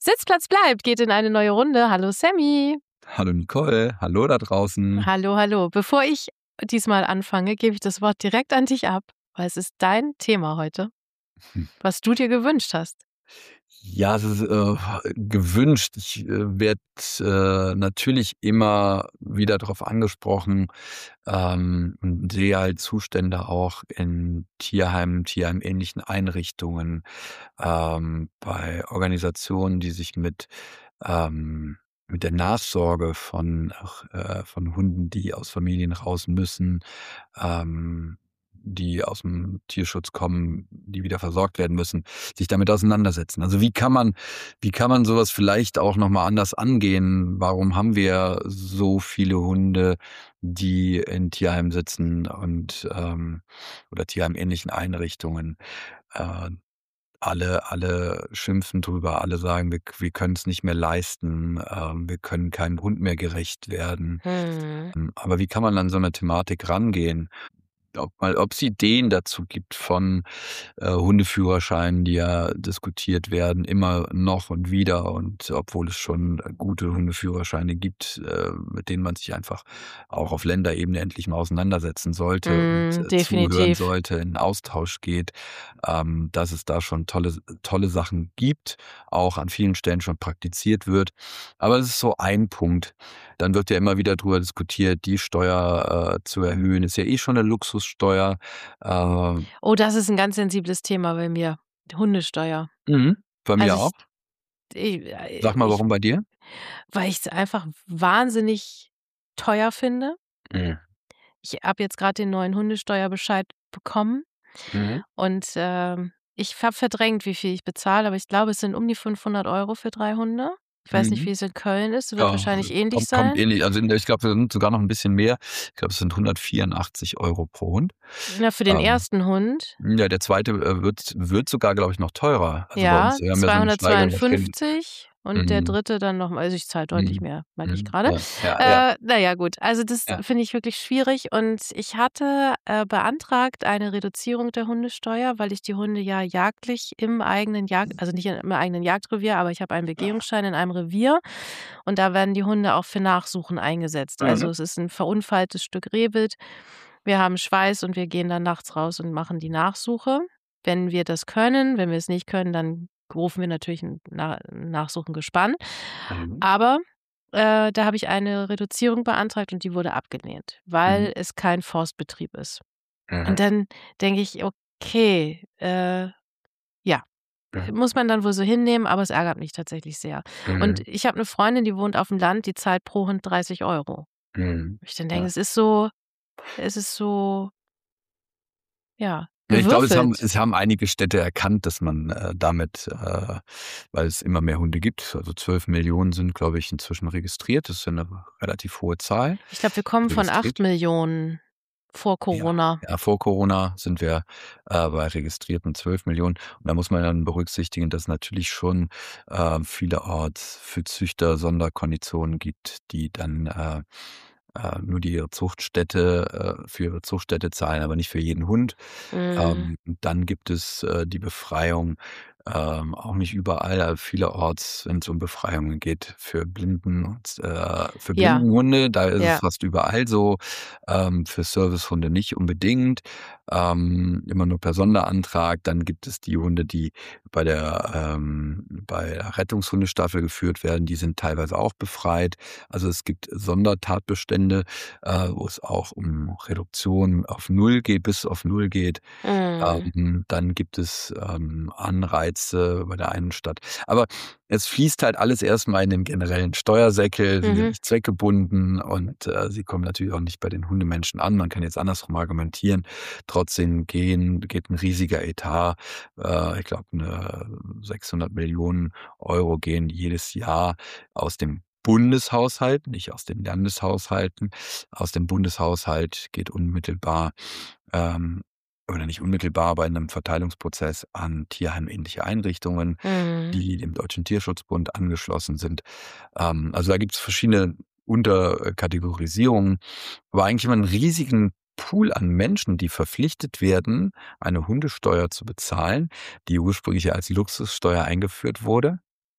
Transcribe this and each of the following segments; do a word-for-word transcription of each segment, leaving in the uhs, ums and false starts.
Sitzplatz bleibt, geht in eine neue Runde. Hallo Sammy. Hallo Nicole, hallo da draußen. Hallo, hallo. Bevor ich diesmal anfange, gebe ich das Wort direkt an dich ab, weil es ist dein Thema heute, Hm. was du dir gewünscht hast. Ja, es ist äh, gewünscht. Ich äh, werde äh, natürlich immer wieder darauf angesprochen ähm, und sehe halt Zustände auch in Tierheimen, tierheimähnlichen Einrichtungen, ähm, bei Organisationen, die sich mit ähm, mit der Nachsorge von ach, äh, von Hunden, die aus Familien raus müssen, ähm, die aus dem Tierschutz kommen, die wieder versorgt werden müssen, sich damit auseinandersetzen. Also wie kann man, wie kann man sowas vielleicht auch nochmal anders angehen? Warum haben wir so viele Hunde, die in Tierheimen sitzen und ähm, oder tierheimähnlichen Einrichtungen? Äh, alle, alle schimpfen drüber, alle sagen, wir, wir können es nicht mehr leisten, ähm, wir können keinem Hund mehr gerecht werden. Hm. Ähm, Aber wie kann man an so eine Thematik rangehen? Ob mal, ob es Ideen dazu gibt von äh, Hundeführerscheinen, die ja diskutiert werden, immer noch und wieder. Und obwohl es schon gute Hundeführerscheine gibt, äh, mit denen man sich einfach auch auf Länderebene endlich mal auseinandersetzen sollte und Mm, äh, zuhören definitiv. sollte, in Austausch geht, ähm, dass es da schon tolle, tolle Sachen gibt, auch an vielen Stellen schon praktiziert wird. Aber es ist so ein Punkt. Dann wird ja immer wieder darüber diskutiert, die Steuer äh, zu erhöhen. Ist ja eh schon eine Luxussteuer. Äh, Oh, das ist ein ganz sensibles Thema bei mir. Hundesteuer. mhm, bei mir Also auch. ich, ich, äh, Sag mal, ich warum bei dir? weil ich es einfach wahnsinnig teuer finde. Mhm. Ich habe jetzt gerade den neuen Hundesteuerbescheid bekommen Mhm. und ähm, ich habe verdrängt, wie viel ich bezahle, aber ich glaube, es sind um die fünfhundert Euro für drei Hunde. Ich weiß nicht, Mhm. wie es in Köln ist. Wird Ja, wahrscheinlich ähnlich kommt, kommt sein. ähnlich. Also in der, ich glaube, wir sind sogar noch ein bisschen mehr. Ich glaube, es sind hundertvierundachtzig Euro pro Hund. Na, für den Ähm, ersten Hund, ja, der zweite äh, wird, wird sogar, glaube ich, noch teurer. Also bei uns, ja, wir haben ja so eine Steigerung auf jeden. zweihundertzweiundfünfzig und der Mhm. dritte dann noch mal, also ich zahle deutlich Mhm. mehr, merke ich Mhm. gerade. Ja, ja, ja, Äh, na ja, gut, also das ja. finde ich wirklich schwierig und ich hatte, äh, beantragt eine Reduzierung der Hundesteuer, weil ich die Hunde ja jagdlich im eigenen Jagd also nicht im eigenen Jagdrevier, aber ich habe einen Begehungsschein in einem Revier und da werden die Hunde auch für Nachsuchen eingesetzt. Also, Mhm. es ist 'n verunfalltes Stück Rehwild. Wir haben Schweiß und wir gehen dann nachts raus und machen die Nachsuche, wenn wir das können. Wenn wir es nicht können, dann rufen wir natürlich 'n Na Nachsuchengespann. Mhm. Aber, äh, da habe ich eine Reduzierung beantragt und die wurde abgelehnt, Mhm. weil es kein Forstbetrieb ist. Und Mhm. dann denke ich: „Okay, äh, ja, Mhm. muss man dann wohl so hinnehmen“, aber es ärgert mich tatsächlich sehr. Und Mhm. ich habe 'ne Freundin, die wohnt auf'm Land, die zahlt pro Hund dreißig Euro. Mhm. Wo ich dann denke, Ja. es ist so es ist so, ja, Ja, ich glaube, es haben gewürfelt. es haben einige Städte erkannt, dass man, äh, damit, äh weil es immer mehr Hunde gibt, also zwölf Millionen sind, glaube ich, inzwischen registriert. Das ist ja 'ne relativ hohe Zahl, Ich glaube, wir kommen von acht registriert. Millionen vor Ja, Corona. ja, vor Corona sind wir, äh, bei registrierten zwölf Millionen. Und da muss man dann berücksichtigen, dass es natürlich schon, äh, vielerorts für Züchter Sonderkonditionen gibt, die dann, äh, äh, nur die ihre Zuchtstätte äh, für ihre Zuchtstätte zahlen, aber nicht für jeden Hund. Mhm. Ähm, dann gibt es, äh, die Befreiung, ähm, auch nicht überall, aber vielerorts, wenn es um Befreiungen geht, für Blinden und, äh für Ja, Blindenhunde, da ist es ja. fast überall so, ähm, für Servicehunde nicht unbedingt, ähm, immer nur per Sonderantrag. Dann gibt es die Hunde, die bei der, ähm bei der Rettungshundestaffel geführt werden, die sind teilweise auch befreit. Also, es gibt Sondertatbestände, äh, wo es auch um Reduktion auf null geht bis auf null geht. Mhm. Ähm, dann gibt es, ähm, Anreize bei der einen Stadt. Aber es fließt halt alles erst mal in den generellen Steuersäckel. Sie sind Mhm. nicht zweckgebunden und, äh, sie kommen natürlich auch nicht bei den Hundemenschen an. Man kann jetzt andersrum argumentieren. Trotzdem gehen geht 'n riesiger Etat, äh, ich glaube, ne sechshundert Millionen Euro gehen jedes Jahr aus dem Bundeshaushalt, nicht aus den Landeshaushalten. Aus dem Bundeshaushalt geht unmittelbar, ähm oder nicht unmittelbar, aber in 'nem Verteilungsprozess an tierheimähnliche Einrichtungen, Mhm. die dem Deutschen Tierschutzbund angeschlossen sind. Ähm, also, da gibt's verschiedene Unterkategorisierungen, aber eigentlich immer 'n riesigen Pool an Menschen, die verpflichtet werden, eine Hundesteuer zu bezahlen, die ursprünglich ja als Luxussteuer eingeführt wurde.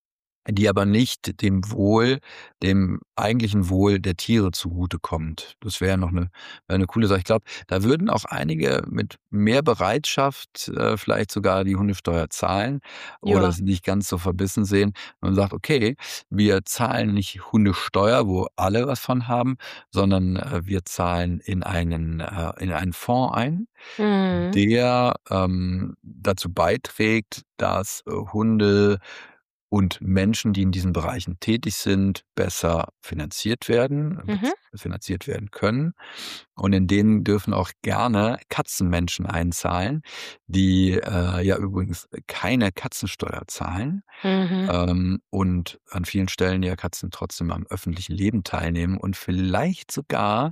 die aber nicht dem Wohl dem eigentlichen Wohl der Tiere zugutekommt. Das wäre noch 'ne wäre 'ne coole Sache. Ich glaube, da würden auch einige mit mehr Bereitschaft, äh, vielleicht sogar die Hundesteuer zahlen oder Ja. es nicht ganz so verbissen sehen. Man sagt: „Okay, wir zahlen nicht Hundesteuer, wo alle was von haben, sondern, äh, wir zahlen in einen äh, in einen Fonds ein, Mhm. der, ähm, dazu beiträgt, dass, äh, Hunde und Menschen, die in diesen Bereichen tätig sind, besser finanziert werden Mhm. finanziert werden können. Und in denen dürfen auch gerne Katzenmenschen einzahlen, die, äh, ja übrigens keine Katzensteuer zahlen, Mhm. ähm, und an vielen Stellen ja Katzen trotzdem am öffentlichen Leben teilnehmen und vielleicht sogar,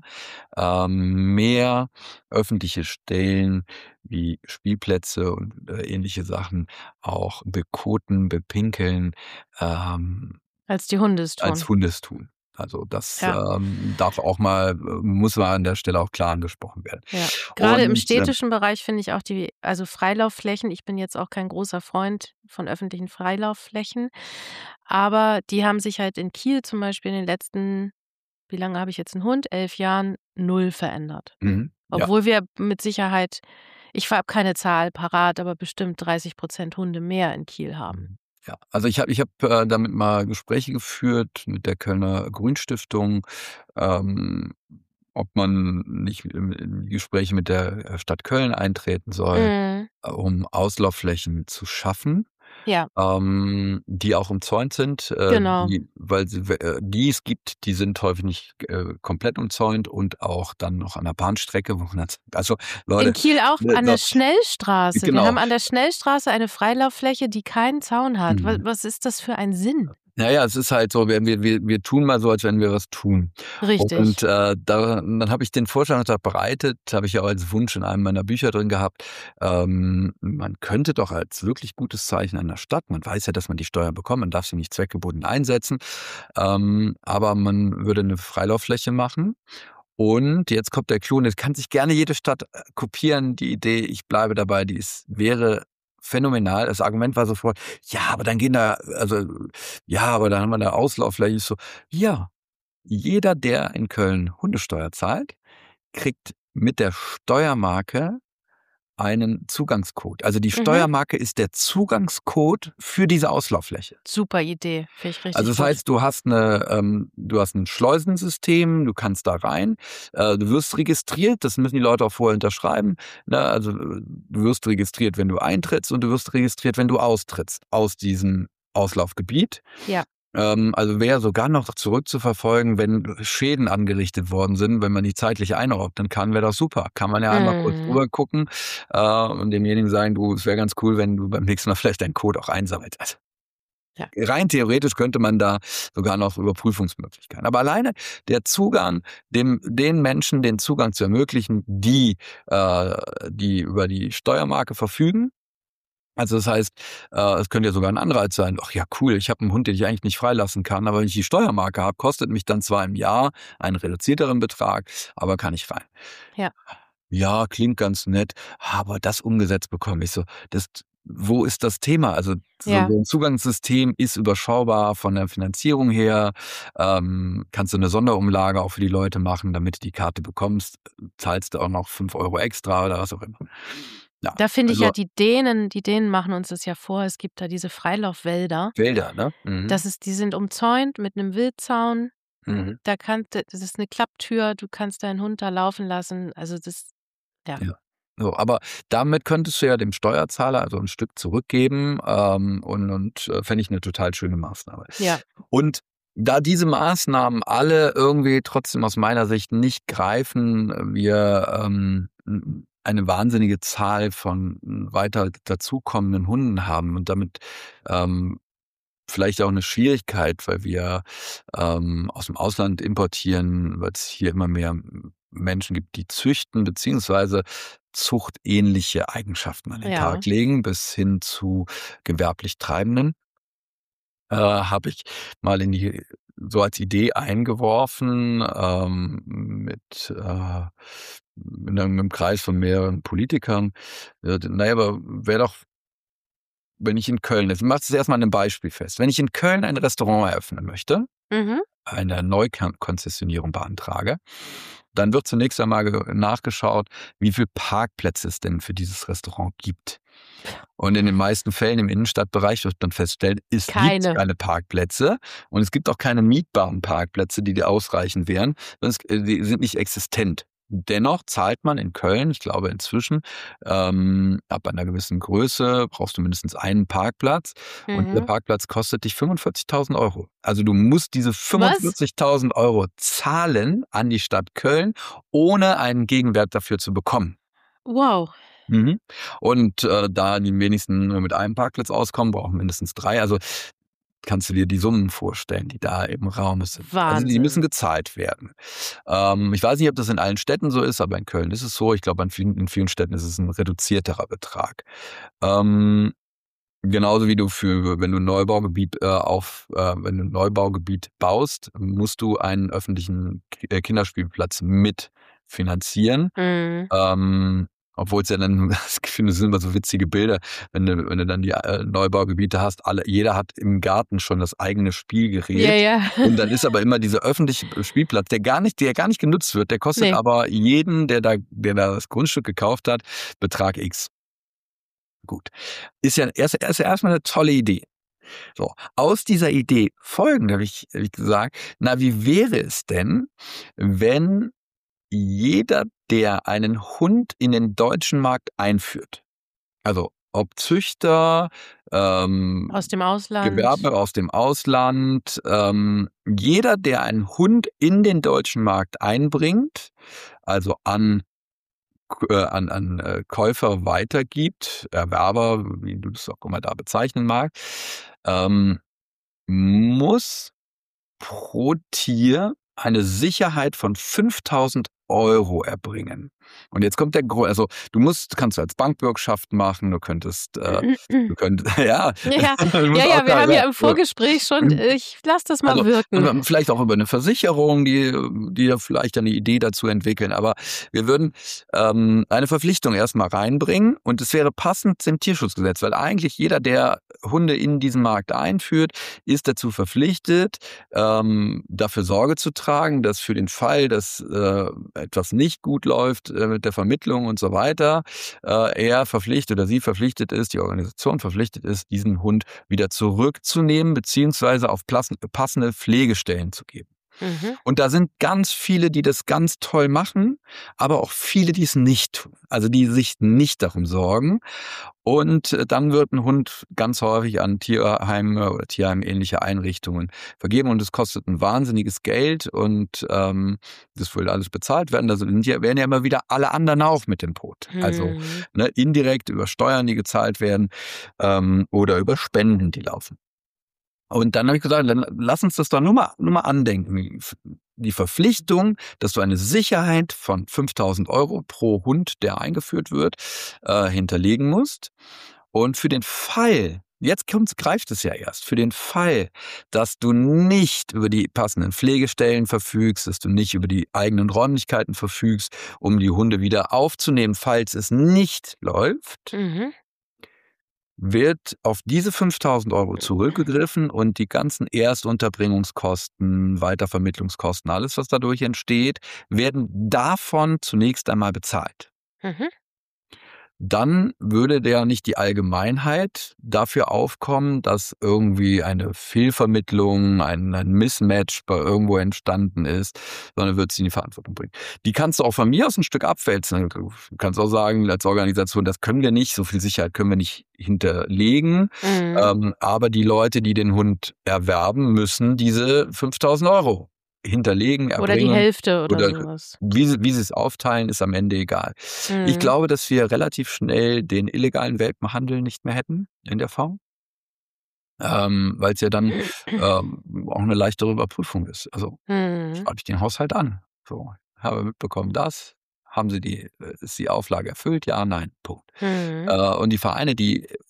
ähm, mehr öffentliche Stellen wie Spielplätze und, äh, ähnliche Sachen auch bekoten, bepinkeln, ähm, Als die Hunde es als tun. Hunde es tun. Also, das, Ja. ähm, darf auch mal äh, muss mal an der Stelle auch klar angesprochen werden. Ja. Grade im Und, ähm städtischen Bereich finde ich auch die also, Freilaufflächen ich bin jetzt auch kein großer Freund von öffentlichen Freilaufflächen, aber die haben sich halt in Kiel zum Beispiel in den letzten wie lange habe ich jetzt 'n Hund? elf Jahren null verändert. Mhm, ja. Obwohl wir mit Sicherheit ich habe keine Zahl parat, aber bestimmt dreißig Prozent Hunde mehr in Kiel haben. Mhm. Ja, also, ich habe ich habe, äh, damit mal Gespräche geführt mit der Kölner Grünstiftung, ähm, ob man nicht in in Gespräche mit der, äh, Stadt Köln eintreten soll, Mhm. äh, um Auslaufflächen zu schaffen, Ja. ähm, die auch umzäunt sind, äh, Genau. die weil sie we äh, die es gibt, die sind häufig nicht, äh, komplett umzäunt und auch dann noch an der Bahnstrecke, wo man jetzt also, In Leute, Kiel auch ne, an der da Schnellstraße. Wir genau. haben an der Schnellstraße eine Freilauffläche, die keinen Zaun hat. Wa Mhm. was ist das für ein Sinn? Na ja, es ist halt so, wir wir wir wir tun mal so, als wenn wir was tun. Und, Richtig. äh, da dann habe ich den Vorschlag unterbreitet, habe ich ja auch als Wunsch in einem meiner Bücher drin gehabt, ähm, man könnte doch als wirklich gutes Zeichen einer Stadt man weiß ja, dass man die Steuer bekommt, man darf sie nicht zweckgebunden einsetzen, ähm, aber man würde 'ne Freilauffläche machen. Und jetzt kommt der Clou und jetzt kann sich gerne jede Stadt, äh, kopieren, die Idee. Ich bleibe dabei, die ist wäre phänomenal. Das Argument war sofort: „Ja, aber dann gehen da also, ja, aber dann haben wir 'ne Auslauffläche.“ Ich so: „Ja, jeder, der in Köln Hundesteuer zahlt, kriegt mit der Steuermarke einen Zugangscode.“ Also, die Mhm. Steuermarke ist der Zugangscode für diese Auslauffläche. Super Idee, finde ich Also, richtig das gut. heißt, du hast 'ne ähm, du hast 'n Schleusensystem, du kannst da rein, äh, du wirst registriert, das müssen die Leute auch vorher unterschreiben, ne? Also, äh, du wirst registriert, wenn du eintrittst und du wirst registriert, wenn du austrittst aus diesem Auslaufgebiet. Ja. Ähm, also, wäre sogar noch zurückzuverfolgen, wenn Schäden angerichtet worden sind, wenn man die zeitlich einordnen kann, wäre das super. Kann man ja einmal kurz Mhm. drüber gucken, äh, und demjenigen sagen: „Du, es wäre ganz cool, wenn du beim nächsten Mal vielleicht deinen Code auch einsammelst.“ Also Ja. rein theoretisch könnte man da sogar noch Überprüfungsmöglichkeiten. Aber alleine der Zugang, dem den Menschen den Zugang zu ermöglichen, die äh, die über die Steuermarke verfügen. Also, das heißt, äh, es könnte ja sogar 'n Anreiz sein: „Ach ja, cool, ich habe 'n Hund, den ich eigentlich nicht freilassen kann, aber wenn ich die Steuermarke habe, kostet mich dann zwar im Jahr einen reduzierteren Betrag, aber kann ich rein.“ Ja. Ja, klingt ganz nett, aber das umgesetzt bekommen. Ich so: „Das wo ist das Thema?“ Also, so Ja. 'n Zugangssystem ist überschaubar von der Finanzierung her. Ähm, kannst du 'ne Sonderumlage auch für die Leute machen, damit du die Karte bekommst, zahlst du auch noch fünf Euro extra oder was auch immer. Ja, Da finde ich ja, also die Dänen die Dänen machen uns das ja vor. Es gibt da diese Freilaufwälder. Wälder, ne? Mhm. Das ist die sind umzäunt mit 'nem Wildzaun. Mhm. Da kann d das ist 'ne Klapptür, du kannst deinen Hund da laufen lassen. Also, das ja. Ja. So, aber damit könntest du ja dem Steuerzahler, also, 'n Stück zurückgeben, ähm, und und, äh, fände ich 'ne total schöne Maßnahme. Ja. Und da diese Maßnahmen alle irgendwie trotzdem aus meiner Sicht nicht greifen, wir, ähm, n eine wahnsinnige Zahl von weiter dazukommenden Hunden haben und damit, ähm, vielleicht auch 'ne Schwierigkeit, weil wir, ähm, aus'm Ausland importieren, weil's hier immer mehr M Menschen gibt, die züchten beziehungsweise zuchtähnliche Eigenschaften an den Ja. Tag legen bis hin zu gewerblich Treibenden. Äh, habe ich mal in die so als Idee eingeworfen, ähm, mit, äh in 'nem Kreis von mehreren Politikern. Äh, d na ja, aber wäre doch wenn ich in Köln, jetzt machst du es erstmal an einem Beispiel fest. Wenn ich in Köln ein Restaurant eröffnen möchte, Mhm. eine Neukonzessionierung beantrage, dann wird zunächst einmal ge- nachgeschaut, wie viele Parkplätze es denn für dieses Restaurant gibt. Und in den meisten Fällen im Innenstadtbereich wird dann festgestellt, es gibt Keine. keine Parkplätze und es gibt auch keine mietbaren Parkplätze, die dir ausreichen wären, sondern es, äh, die sind nicht existent. Dennoch zahlt man in Köln, ich glaube inzwischen, ähm, ab einer gewissen Größe brauchst du mindestens einen Parkplatz und der Mhm. Parkplatz kostet dich fünfundvierzigtausend Euro. Also du musst diese Was? fünfundvierzigtausend Euro zahlen an die Stadt Köln, ohne einen Gegenwert dafür zu bekommen. Wow. Mhm. Und äh, da die wenigsten nur mit einem Parkplatz auskommen, brauchen mindestens drei. Also kannst du dir die Summen vorstellen, die da im Raum sind. Also die müssen Wahnsinn. gezahlt werden. Ähm, ich weiß nicht, ob das in allen Städten so ist, aber in Köln ist es so. Ich glaube, in vielen, in vielen Städten ist es ein reduzierterer Betrag. Ähm, genauso wie du für, wenn du ein Neubaugebiet äh, auf, äh, wenn du ein Neubaugebiet baust, musst du einen öffentlichen Ki- äh, Kinderspielplatz mitfinanzieren. Mhm. Ähm, obwohl es ja dann, ich finde, das sind immer so witzige Bilder, wenn du, wenn du dann die äh, Neubaugebiete hast, alle, jeder hat im Garten schon das eigene Ja, Spielgerät. ja. Und dann ist aber immer dieser öffentliche Spielplatz, der gar nicht, der gar nicht genutzt wird, der kostet Nee. aber jeden, der da, der da das Grundstück gekauft hat, Betrag X. Gut. Ist ja erst, erst erstmal eine tolle Idee. So, aus dieser Idee folgend habe ich, hab ich gesagt, na, wie wäre es denn, wenn jeder, der einen Hund in den deutschen Markt einführt, also ob Züchter, ähm, Aus dem Ausland. Gewerbe aus dem Ausland, ähm, jeder, der einen Hund in den deutschen Markt einbringt, also an, äh, an, an äh, Käufer weitergibt, Erwerber, wie du das auch immer da bezeichnen magst, ähm, muss pro Tier eine Sicherheit von fünftausend Euro erbringen. Und jetzt kommt der Grund, also du musst, kannst du als Bankbürgschaft machen, du könntest, äh, du könntest, ja, Ja, du musst ja, auch ja, wir da, haben ja ja, im Vorgespräch schon, ich lass das mal also wirken. und vielleicht auch über eine Versicherung, die, die ja vielleicht eine Idee dazu entwickeln. Aber wir würden ähm, eine Verpflichtung erstmal reinbringen und es wäre passend zum Tierschutzgesetz, weil eigentlich jeder, der Hunde in diesen Markt einführt, ist dazu verpflichtet, ähm, dafür Sorge zu tragen, dass für den Fall, dass äh, etwas nicht gut läuft äh, mit der Vermittlung und so weiter, äh, er verpflichtet oder sie verpflichtet ist, die Organisation verpflichtet ist, diesen Hund wieder zurückzunehmen, beziehungsweise auf plassen- passende Pflegestellen zu geben. Mhm. Und da sind ganz viele, die das ganz toll machen, aber auch viele, die es nicht tun. Also die sich nicht darum sorgen. Und äh, dann wird ein Hund ganz häufig an Tierheime oder Tierheim-ähnliche Einrichtungen vergeben und es kostet ein wahnsinniges Geld und ähm, das will alles bezahlt werden. Da sind ja, werden ja immer wieder alle anderen auch mit dem Boot. Also Hm. ne, indirekt über Steuern, die gezahlt werden ähm, oder über Spenden, die laufen. Und dann habe ich gesagt, dann lass uns das doch nur mal, nur mal andenken. Die Verpflichtung, dass du eine Sicherheit von fünftausend Euro pro Hund, der eingeführt wird, äh, hinterlegen musst. Und für den Fall, jetzt kommt's, greift es ja erst, für den Fall, dass du nicht über die passenden Pflegestellen verfügst, dass du nicht über die eigenen Räumlichkeiten verfügst, um die Hunde wieder aufzunehmen, falls es nicht läuft, Mhm. wird auf diese fünftausend Euro zurückgegriffen und die ganzen Erstunterbringungskosten, Weitervermittlungskosten, alles, was dadurch entsteht, werden davon zunächst einmal bezahlt. Mhm. Dann würde ja nicht die Allgemeinheit dafür aufkommen, dass irgendwie eine Fehlvermittlung, ein, ein Mismatch bei irgendwo entstanden ist, sondern wird sie in die Verantwortung bringen. Die kannst du auch von mir aus ein Stück abwälzen. Du kannst auch sagen, als Organisation, das können wir nicht, so viel Sicherheit können wir nicht hinterlegen. Mhm. Ähm, aber die Leute, die den Hund erwerben, müssen diese fünftausend Euro hinterlegen, erbringen. Oder die Hälfte oder, oder sowas. wie sie, wie sie es aufteilen, ist am Ende egal. Mhm. Ich glaube, dass wir relativ schnell den illegalen Welpenhandel nicht mehr hätten in der Form, ähm, weil es ja dann ähm, auch eine leichtere Überprüfung ist. Also Mhm. schreibe ich den Haushalt an. So, habe mitbekommen, das. Haben Sie die, äh, ist die Auflage erfüllt? Ja, nein, Punkt. Mhm. Äh, und die Vereine, die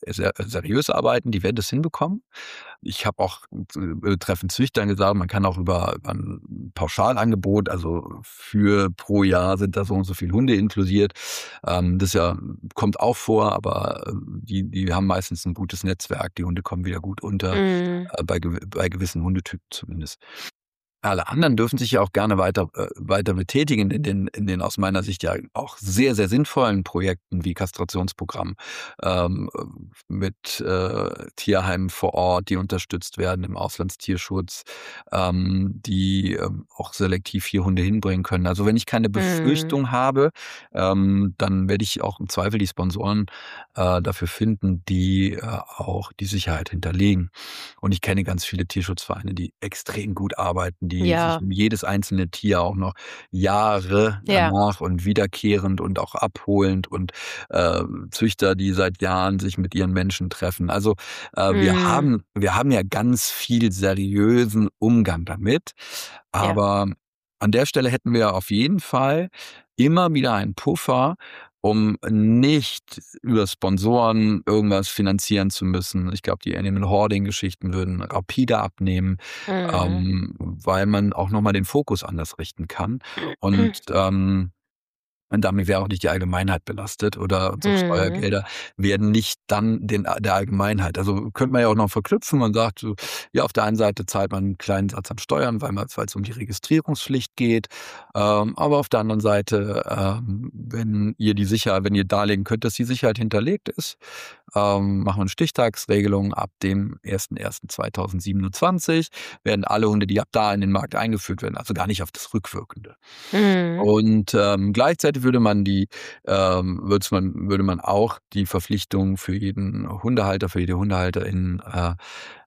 sehr seriös arbeiten, die werden das hinbekommen. Ich habe auch äh, Treffen Züchtern gesagt, man kann auch über, über ein Pauschalangebot, also für pro Jahr sind da so und so viele Hunde inkludiert. Ähm, das ja kommt auch vor, aber äh, die, die haben meistens ein gutes Netzwerk, die Hunde kommen wieder gut unter, Mhm. äh, bei, gew- bei gewissen Hundetypen zumindest. Alle anderen dürfen sich ja auch gerne weiter äh, weiter betätigen in den in den aus meiner Sicht ja auch sehr, sehr sinnvollen Projekten wie Kastrationsprogramm, ähm, äh, mit, äh, Tierheimen vor Ort, die unterstützt werden im Auslandstierschutz, ähm, die, ähm, auch selektiv hier Hunde hinbringen können. Also, wenn ich keine Mhm. Befürchtung habe, ähm, dann werde ich auch im Zweifel die Sponsoren, äh, dafür finden, die, äh, auch die Sicherheit hinterlegen. Und ich kenne ganz viele Tierschutzvereine, die extrem gut arbeiten, die sich Ja, um jedes einzelne Tier auch noch Jahre ja. danach und wiederkehrend und auch abholend und, äh, Züchter, die seit Jahren sich mit ihren Menschen treffen. Also, äh, wir Mhm. haben wir haben ja ganz viel seriösen Umgang damit, Ja. aber an der Stelle hätten wir auf jeden Fall immer wieder einen Puffer, um nicht über Sponsoren irgendwas finanzieren zu müssen. Ich glaube, die Animal Hoarding-Geschichten würden rapide abnehmen, Mhm. ähm, weil man auch noch mal den Fokus anders richten kann. Und, ähm und damit wäre auch nicht die Allgemeinheit belastet oder unsere Mhm. Steuergelder werden nicht dann den der Allgemeinheit. Also, könnte man ja auch noch verknüpfen. Man sagt so, ja, auf der einen Seite zahlt man einen kleinen Satz an Steuern, weil man weil's um die Registrierungspflicht geht. Ähm, aber auf der anderen Seite, ähm, wenn ihr die Sicherheit wenn ihr darlegen könnt, dass die Sicherheit hinterlegt ist, ähm, machen wir 'ne Stichtagsregelung. Ab dem ersten ersten zweitausendsiebenundzwanzig werden alle Hunde, die ab da in den Markt eingeführt werden, also gar nicht auf das Rückwirkende. Mhm. Und, ähm, gleichzeitig würde man die ähm, würd's man würde man auch die Verpflichtung für jeden Hundehalter, für jede Hundehalterin, äh, äh,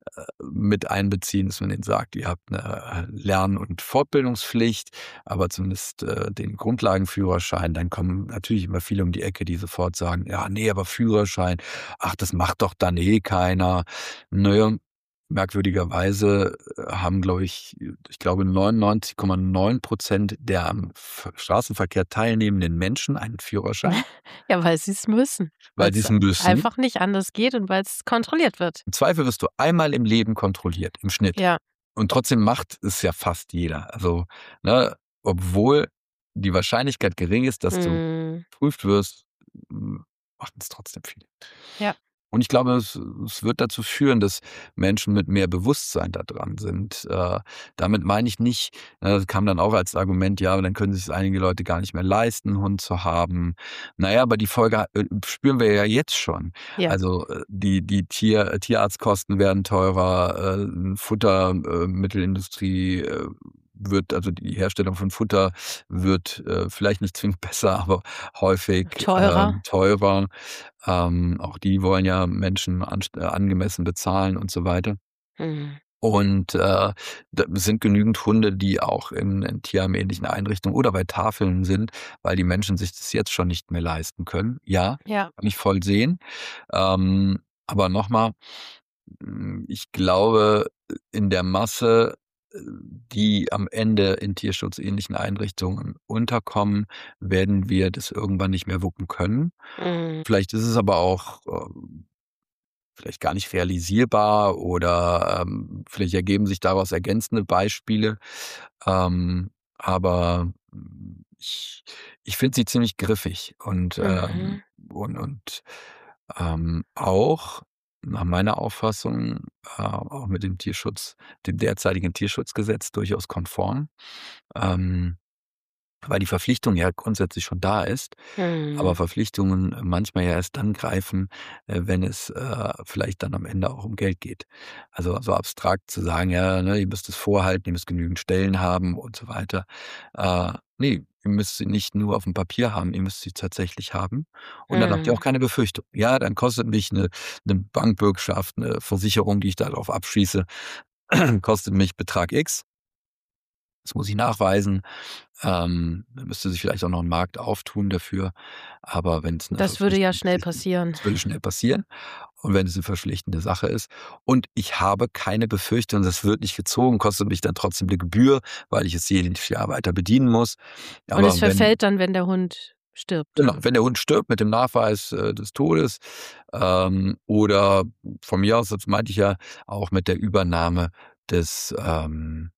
mit einbeziehen, dass man denen sagt: „Ihr habt 'ne Lern und Fortbildungspflicht, aber zumindest, äh, den Grundlagenführerschein.“ Dann kommen natürlich immer viele um die Ecke, die sofort sagen: „Ja, ne, aber Führerschein, ach, das macht doch dann eh keiner.“ Na ja, merkwürdigerweise, äh, haben, glaube ich ich glaube neunundneunzig Komma neun Prozent der am F Straßenverkehr teilnehmenden Menschen einen Führerschein, Ja, weil sie's müssen, weil weil's sie's müssen. einfach nicht anders geht und weil's kontrolliert wird. Im Zweifel wirst du einmal im Leben kontrolliert, im Schnitt. Ja. Und trotzdem macht es ja fast jeder. Also, ne, obwohl die Wahrscheinlichkeit gering ist, dass du Mhm. geprüft wirst, hm, machen's trotzdem viele. Ja. Und ich glaube, es es wird dazu führen, dass Menschen mit mehr Bewusstsein da dran sind. Äh, damit meine ich nicht äh, das kam dann auch als Argument: „Ja, aber dann können sich's einige Leute gar nicht mehr leisten, 'n Hund zu haben.“ Na ja, aber die Folge, äh, spüren wir ja jetzt schon. Ja. Also, äh, die die Tier Tierarztkosten werden teurer, äh, Futtermittelindustrie äh, Mittelindustrie, äh, wird also die Herstellung von Futter wird, äh, vielleicht nicht zwingend besser, aber häufig, Teurer. ähm, teurer. Ähm, auch die wollen ja Menschen anst äh, angemessen bezahlen und so weiter. Mhm. Und, äh, da sind genügend Hunde, die auch in in tierheimähnlichen Einrichtungen oder bei Tafeln sind, weil die Menschen sich das jetzt schon nicht mehr leisten können. Ja, Ja. kann ich voll sehen. Ähm, aber noch mal, hm, ich glaube, in der Masse, äh, die am Ende in tierschutzähnlichen Einrichtungen unterkommen, werden wir das irgendwann nicht mehr wuppen können. Mhm. Vielleicht ist es aber auch, ähm, vielleicht gar nicht realisierbar oder, ähm, vielleicht ergeben sich daraus ergänzende Beispiele. Ähm, aber, hm, ich ich finde sie ziemlich griffig und, ähm Mhm. und und, ähm, auch nach meiner Auffassung, äh, auch mit dem Tierschutz dem derzeitigen Tierschutzgesetz durchaus konform. Ähm weil die Verpflichtung ja grundsätzlich schon da ist, aber Mhm. Verpflichtungen manchmal ja erst dann greifen, äh, wenn es, äh, vielleicht dann am Ende auch um Geld geht. Also, so abstrakt zu sagen: „Ja, ne, ihr müsst es vorhalten, ihr müsst genügend Stellen haben“ und so weiter. Äh, ne, ihr müsst sie nicht nur aufm Papier haben, ihr müsst sie tatsächlich haben und dann habt ihr auch Mhm. keine Befürchtung. Ja, dann kostet mich 'ne 'ne Bankbürgschaft, 'ne Versicherung, die ich da drauf abschließe, kostet mich Betrag X. Das muss ich nachweisen. Ähm, dann müsste sich vielleicht auch noch 'n Markt auftun dafür. Aber wenn's 'ne Das würde ja verpflichtende schnell Pflicht passieren. das würde schnell passieren. Und wenn es 'ne verpflichtende Sache ist und ich habe keine Befürchtung, das wird nicht gezogen, kostet mich dann trotzdem 'ne Gebühr, weil ich es jedes Jahr weiter bedienen muss. Und es Aber wenn verfällt dann, wenn der Hund stirbt Genau, dann. wenn der Hund stirbt mit dem Nachweis, äh, des Todes, ähm, oder von mir aus, das meinte ich ja, auch mit der Übernahme des, ähm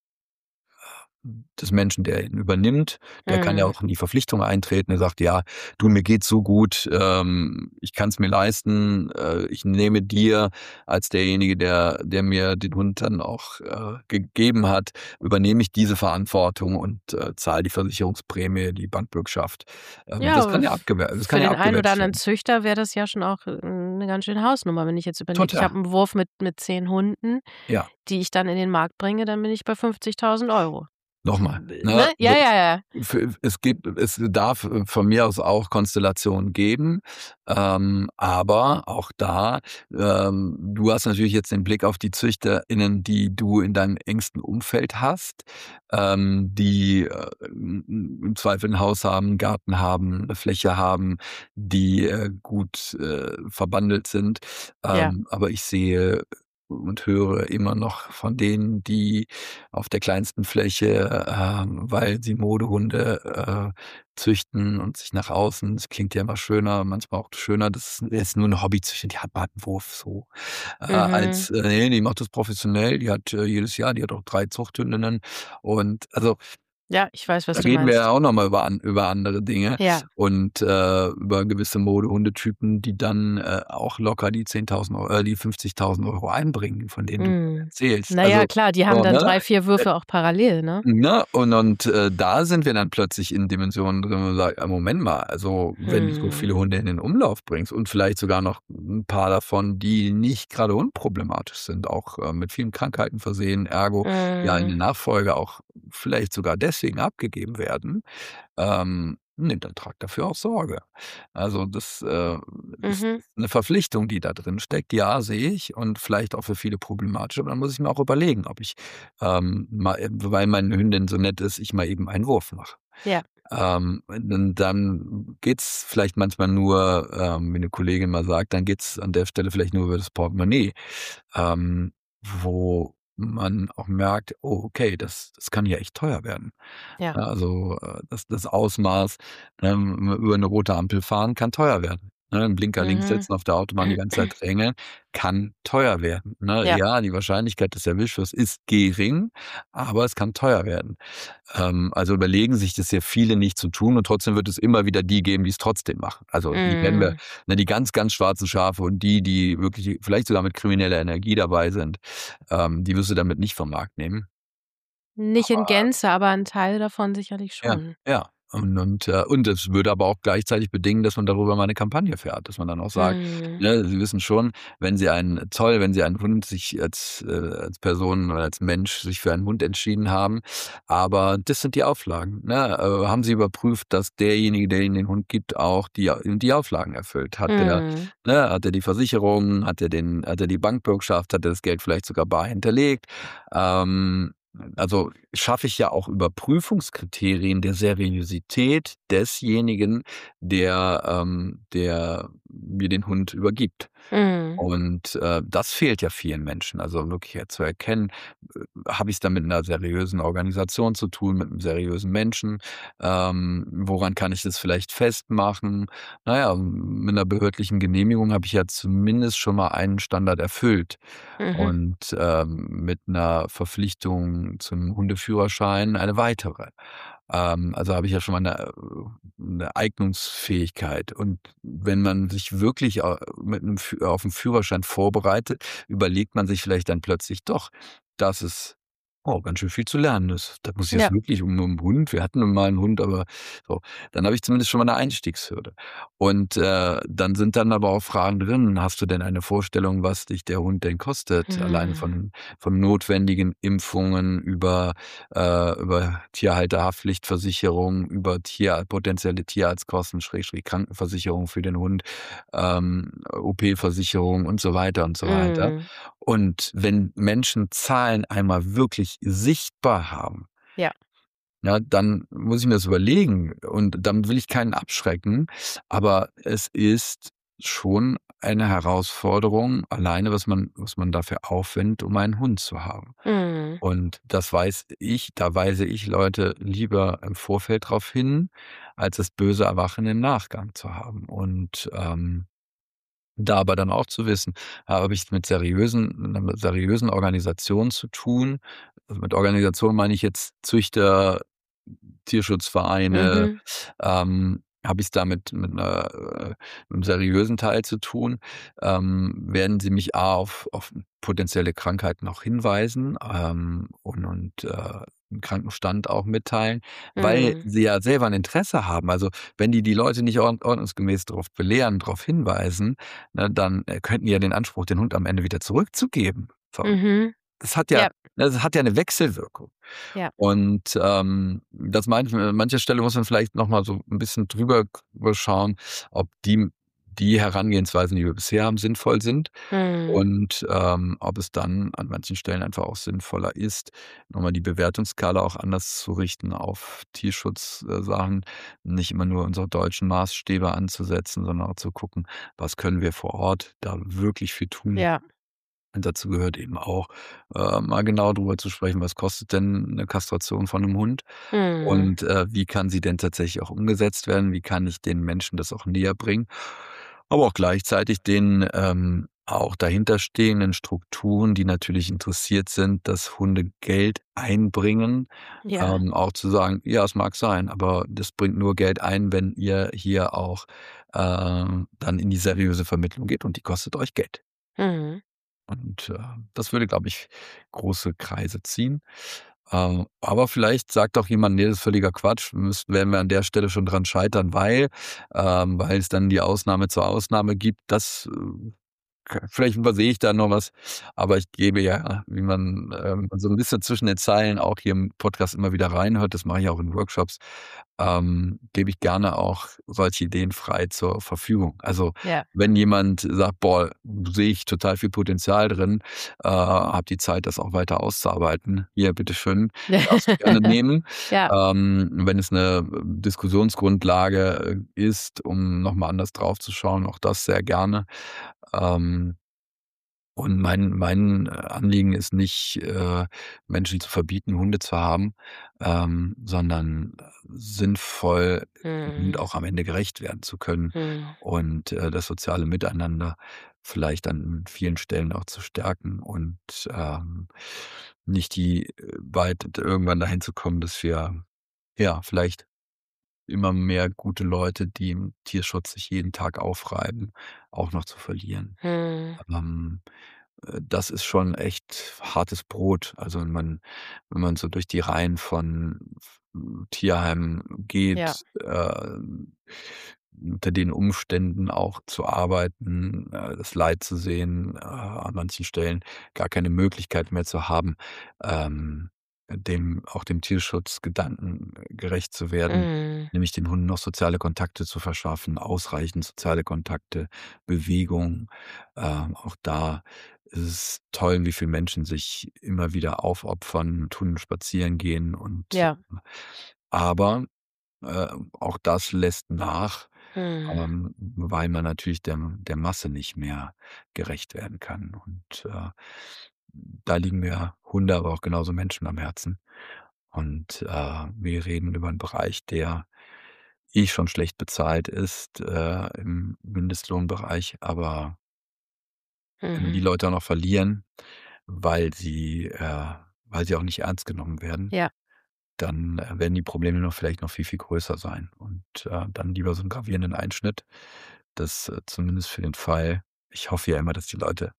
des Menschen, der ihn übernimmt. Der kann ja Mhm. auch in die Verpflichtung eintreten. Er sagt: „Ja, du, mir geht's so gut, ähm, ich kann's mir leisten. Äh, ich nehme dir als derjenige, der der mir den Hund dann auch, äh, gegeben hat, übernehme ich diese Verantwortung und, äh, zahle die Versicherungsprämie, die Bankbürgschaft.“ Ähm, Ja, das aber kann ja f abgewer das kann für ja den einen oder abgewälzt anderen werden. Züchter wäre das ja schon auch, äh, 'ne ganz schöne Hausnummer, wenn ich jetzt überlege, ich Total. habe 'n Wurf mit mit zehn Hunden, Ja. die ich dann in den Markt bringe, dann bin ich bei fünfzigtausend Euro. Noch mal, ne? Ne? Ja, So, ja, ja. für es gibt es darf, äh, von mir aus auch Konstellationen geben, ähm, aber auch da, ähm du hast natürlich jetzt den Blick auf die ZüchterInnen, die du in deinem engsten Umfeld hast, ähm, die, äh, im im Zweifel 'n Haus haben, 'n Garten haben, 'ne Fläche haben, die, äh, gut, äh, verbandelt sind. Ja. Ähm, aber ich sehe und höre immer noch von denen, die auf der kleinsten Fläche, ähm, weil sie Modehunde, äh, züchten und sich nach außen das klingt ja immer schöner, manchmal auch schöner, das ist nur 'ne Hobbyzüchterin, die hat mal 'n Wurf so, äh, Mhm. als äh, ne, die macht das professionell, die hat, äh, jedes Jahr die hat auch drei Zuchthündinnen und also Ja, ich weiß, was da du reden wir meinst. ja auch noch mal über an über andere Dinge Ja. und, äh, über gewisse Modehundetypen, die dann, äh, auch locker die zehntausend Eu äh, die fünfzigtausend Euro einbringen, von denen du Mhm. erzählst. Na ja, Also, klar, die haben so, dann ne? drei, vier Äh Würfe auch parallel, ne? Ne? Und und, äh, da sind wir dann plötzlich in Dimensionen drin, wo man sagt: „Ah, Moment mal, also, wenn du so Mhm. viele Hunde in den Umlauf bringst und vielleicht sogar noch 'n paar davon, die nicht grade unproblematisch sind, auch, äh, mit vielen Krankheiten versehen, ergo ja in der Mhm. Nachfolge auch vielleicht sogar deswegen abgegeben werden, ähm, ne, dann trag dafür auch Sorge.“ Also, das, äh, ist Mhm. 'ne Verpflichtung, die da drin steckt. Ja, sehe ich und vielleicht auch für viele problematisch, aber dann muss ich mir auch überlegen, ob ich, ähm, mal eben weil meine Hündin so nett ist, ich mal eben einen Wurf mache. Ja. Ähm, und dann geht's vielleicht manchmal nur, ähm, wie 'ne Kollegin mal sagt, dann geht's an der Stelle vielleicht nur über das Portemonnaie, ähm, wo man auch merkt: „Oh, okay, das das kann ja echt teuer werden.“ Ja. Ja, also, äh, das das Ausmaß, ähm, über 'ne rote Ampel fahren kann teuer werden, ne? 'N Blinker links Mhm. setzen, auf der Autobahn die ganze Zeit drängeln, kann teuer werden, ne? Ja. Ja, die Wahrscheinlichkeit, dass du erwischt wirst, ist gering, aber es kann teuer werden. Ähm, also, überlegen sich das ja viele nicht zu tun und trotzdem wird es immer wieder die geben, die's trotzdem machen. Also, die kennen wir, Mhm. ne, die ganz, ganz schwarzen Schafe und die, die wirklich vielleicht sogar mit krimineller Energie dabei sind, ähm, die wirst du damit nicht vom Markt nehmen. Nicht in Aber Gänze, aber 'n Teil davon sicherlich Ja, schon. ja. Und und, äh und das würde aber auch gleichzeitig bedingen, dass man darüber mal 'ne Kampagne fährt, dass man dann auch sagt, Mhm. ne, Sie wissen schon, wenn Sie einen Zoll wenn Sie einen Hund sich als äh, als Person oder als Mensch sich für einen Hund entschieden haben, aber das sind die Auflagen, ne? Äh, haben Sie überprüft, dass derjenige, der Ihnen den Hund gibt, auch die die Auflagen erfüllt? Hat der Mhm. ne, hat der die Versicherung? Hat der den hat der die Bankbürgschaft? Hat der das Geld vielleicht sogar bar hinterlegt? Ähm, also, schaffe ich ja auch Überprüfungskriterien der Seriosität desjenigen, der ähm, der mir den Hund übergibt. Mhm. Und, äh, das fehlt ja vielen Menschen. Also, wirklich ja zu erkennen, äh, habe ich's da mit 'ner seriösen Organisation zu tun, mit 'nem seriösen Menschen? Ähm, woran kann ich das vielleicht festmachen? Na ja, mit 'ner behördlichen Genehmigung habe ich ja zumindest schon mal einen Standard erfüllt. Mhm. Und, ähm, mit 'ner Verpflichtung zum Hundeführerschein eine weitere. Ähm, also, habe ich ja schon mal 'ne 'ne Eignungsfähigkeit. Und wenn man sich wirklich, äh, mit 'nem Fü auf 'n Führerschein vorbereitet, überlegt man sich vielleicht dann plötzlich doch, dass es, oh, ganz schön viel zu lernen ist. Da muss ich jetzt Ja. wirklich um um 'n Hund wir hatten mal 'n Hund, aber so. Dann habe ich zumindest schon mal 'ne Einstiegshürde. Und, äh, dann sind dann aber auch Fragen drin. Hast du denn eine Vorstellung, was dich der Hund denn kostet? Alleine Mhm. von von notwendigen Impfungen über äh, über Tierhalterhaftpflichtversicherung, über Tier potenzielle Tierarztkosten, Schrägstrich Krankenversicherung für den Hund, ähm, OP-Versicherung und so weiter und so weiter. Mhm. Und wenn Menschen Zahlen einmal wirklich sichtbar haben Ja. ja, dann muss ich mir das überlegen und damit will ich keinen abschrecken, aber es ist schon eine Herausforderung, alleine was man was man dafür aufwendet, um einen Hund zu haben. Mhm. Und das weiß ich da weise ich Leute lieber im Vorfeld drauf hin, als das böse Erwachen im Nachgang zu haben. Und, ähm, da aber dann auch zu wissen, habe ich mit seriösen 'ner seriösen Organisation zu tun. Also, mit Organisation meine ich jetzt Züchter, Tierschutzvereine, Mhm. ähm, habe ich's da mit mit 'ner äh, 'nem seriösen Teil zu tun, ähm, werden sie mich A auf auf potenzielle Krankheiten auch hinweisen, ähm, und und, äh, 'n Krankenstand auch mitteilen, weil Mhm. sie ja selber 'n Interesse haben. Also, wenn die die Leute nicht ordn ordnungsgemäß darauf belehren, drauf hinweisen, ne, dann, äh, könnten die ja den Anspruch, den Hund am Ende wieder zurückzugeben. So, Mhm. das hat ja Ja. ne, das hat ja 'ne Wechselwirkung. Ja. Und, ähm, das meine ich an mancher Stelle muss man vielleicht noch mal so 'n bisschen drüber drüber schauen, ob die die Herangehensweisen, die wir bisher haben, sinnvoll sind Mhm. und, ähm, ob es dann an manchen Stellen einfach auch sinnvoller ist, noch mal die Bewertungsskala auch anders zu richten auf Tierschutz äh, Sachen, nicht immer nur unsere deutschen Maßstäbe anzusetzen, sondern auch zu gucken, was können wir vor Ort da wirklich für tun. Ja. Und dazu gehört eben auch, äh, mal genau drüber zu sprechen, was kostet denn 'ne Kastration von 'nem Hund Mhm. und, äh, wie kann sie denn tatsächlich auch umgesetzt werden? Wie kann ich den Menschen das auch näherbringen? Aber auch gleichzeitig den, ähm, auch dahinterstehenden Strukturen, die natürlich interessiert sind, dass Hunde Geld einbringen, Ja. ähm, auch zu sagen: „Ja, es mag sein, aber das bringt nur Geld ein, wenn ihr hier auch, ähm, dann in die seriöse Vermittlung geht und die kostet euch Geld.“ Mhm. Und, äh, das würde, glaube ich, große Kreise ziehen. Äh, aber vielleicht sagt auch jemand: „Ne, das ist völliger Quatsch, müssten werden wir an der Stelle schon dran scheitern, weil“ ähm, weil es dann die Ausnahme zur Ausnahme gibt. Das, äh, k vielleicht übersehe ich da noch was, aber ich gebe ja, wie man, ähm, so 'n bisschen zwischen den Zeilen auch hier im Podcast immer wieder reinhört, das mache ich auch in Workshops, ähm, gebe ich gerne auch solche Ideen frei zur Verfügung. Also, Ja. wenn jemand sagt: „Boah, sehe ich total viel Potenzial drin, äh, habe die Zeit, das auch weiter auszuarbeiten. Hier, bitteschön, darfst du gerne nehmen.“ Ja. Ähm, wenn es 'ne Diskussionsgrundlage, äh, ist, um noch mal anders draufzuschauen, auch das sehr gerne. Ähm und mein mein Anliegen ist nicht, äh, Menschen zu verbieten, Hunde zu haben, ähm, sondern sinnvoll dem Hund Mhm. auch am Ende gerecht werden zu können Mhm. und, äh, das soziale Miteinander vielleicht an vielen Stellen auch zu stärken und, ähm, nicht die äh, weit irgendwann dahin zu kommen, dass wir, ja, vielleicht immer mehr gute Leute, die im Tierschutz sich jeden Tag aufreiben, auch noch zu verlieren. Mhm. Ähm, äh, das ist schon echt hartes Brot. Also, wenn man wenn man so durch die Reihen von f Tierheimen Ja. geht, äh, unter den Umständen auch zu arbeiten, äh, das Leid zu sehen, äh, an manchen Stellen gar keine Möglichkeit mehr zu haben, ähm, dem auch dem Tierschutzgedanken gerecht zu werden, Mhm. nämlich den Hunden noch soziale Kontakte zu verschaffen, ausreichend soziale Kontakte, Bewegung. Ähm, auch da ist es toll, wie viele Menschen sich immer wieder aufopfern, mit Hunden spazieren gehen und Ja. aber, äh, auch das lässt nach, Mhm. ähm, weil man natürlich der der Masse nicht mehr gerecht werden kann. Und, äh, da liegen mir Hunde, aber auch genauso Menschen am Herzen. Und, äh, wir reden über 'n Bereich, der eh schon schlecht bezahlt ist, äh, im Mindestlohnbereich, aber wenn wir die Mhm. Leute auch noch verlieren, weil sie äh, weil sie auch nicht ernst genommen werden, Ja. dann, äh, werden die Probleme noch vielleicht noch viel, viel größer sein und, äh, dann lieber so 'n gravierenden Einschnitt, dass, äh, zumindest für den Fall ich hoffe ja immer, dass die Leute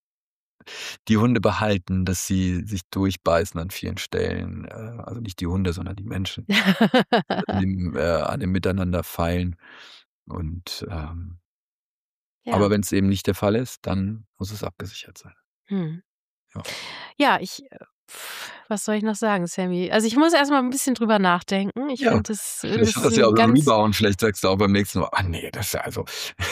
die Hunde behalten, dass sie sich durchbeißen an vielen Stellen, äh, also nicht die Hunde, sondern die Menschen, an dem äh, an dem Miteinander feilen und, ähm aber Ja. wenn's eben nicht der Fall ist, dann muss es abgesichert sein. Mhm. Ja. Ja, ich äh, was soll ich noch sagen, Sammy? Also, ich muss erst mal 'n bisschen drüber nachdenken. Ich Ja, finde das vielleicht hat das das ja 'n auch so 'n ganz Rebound. Vielleicht sagst du auch beim nächsten Mal: „Ah ne, das ist ja also“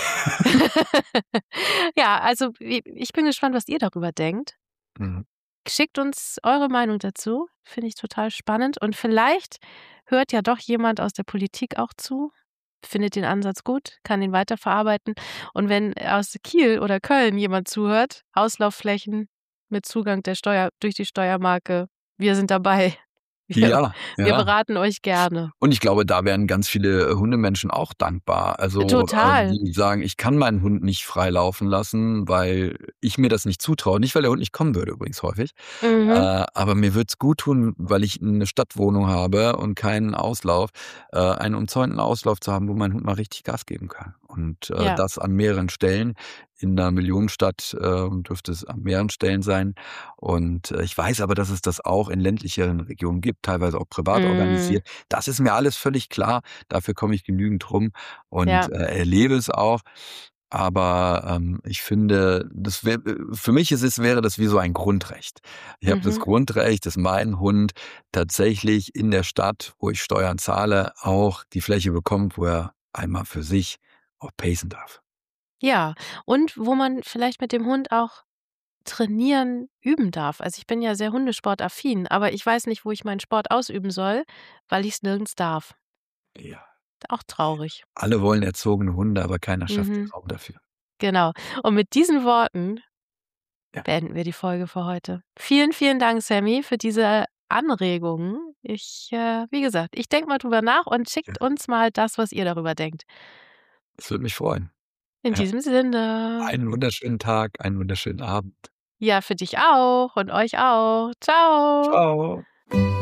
Ja, also, i ich bin gespannt, was ihr darüber denkt. Mhm. Schickt uns eure Meinung dazu, finde ich total spannend und vielleicht hört ja doch jemand aus der Politik auch zu. findet den Ansatz gut, kann ihn weiterverarbeiten. Und wenn aus Kiel oder Köln jemand zuhört, Auslaufflächen mit Zugang der Steuer durch die Steuermarke, wir sind dabei. Wir Ja, wir ja. beraten euch gerne. Und ich glaube, da wären ganz viele Hundemenschen auch dankbar. Also, äh, Total. die sagen: „Ich kann meinen Hund nicht frei laufen lassen, weil ich mir das nicht zutraue." Nicht, weil der Hund nicht kommen würde übrigens häufig. Mhm. Äh, aber mir würde es guttun, weil ich 'ne Stadtwohnung habe und keinen Auslauf, äh, einen umzäunten Auslauf zu haben, wo mein Hund mal richtig Gas geben kann. Und, äh, Ja. das an mehreren Stellen. In 'ner Millionenstadt, äh, dürfte es an mehreren Stellen sein. Und, äh, ich weiß aber, dass es das auch in ländlicheren Regionen gibt, teilweise auch privat Mhm. organisiert. Das ist mir alles völlig klar. Dafür komme ich genügend rum und, Ja. äh, erlebe es auch. Aber, ähm, ich finde, das wär äh, für mich ist es wäre das wie so ein Grundrecht. Ich habe das Mhm. Grundrecht, dass mein Hund tatsächlich in der Stadt, wo ich Steuern zahle, auch die Fläche bekommt, wo er einmal für sich auch pacen darf. Ja, und wo man vielleicht mit dem Hund auch trainieren üben darf. Also, ich bin ja sehr hundesportaffin, aber ich weiß nicht, wo ich meinen Sport ausüben soll, weil ich's nirgends darf. Ja. Auch traurig. Alle wollen erzogene Hunde, aber keiner schafft den Mhm. Raum dafür. Genau. Und mit diesen Worten Ja. beenden wir die Folge für heute. Vielen, vielen Dank, Sammy, für diese Anregungen. Ich, äh wie gesagt, ich denke mal drüber nach und schickt Ja. uns mal das, was ihr darüber denkt. Es würde mich freuen. In Ja. diesem Sinne. Einen wunderschönen Tag, einen wunderschönen Abend. Ja, für dich auch und euch auch. Tschau. Tschau.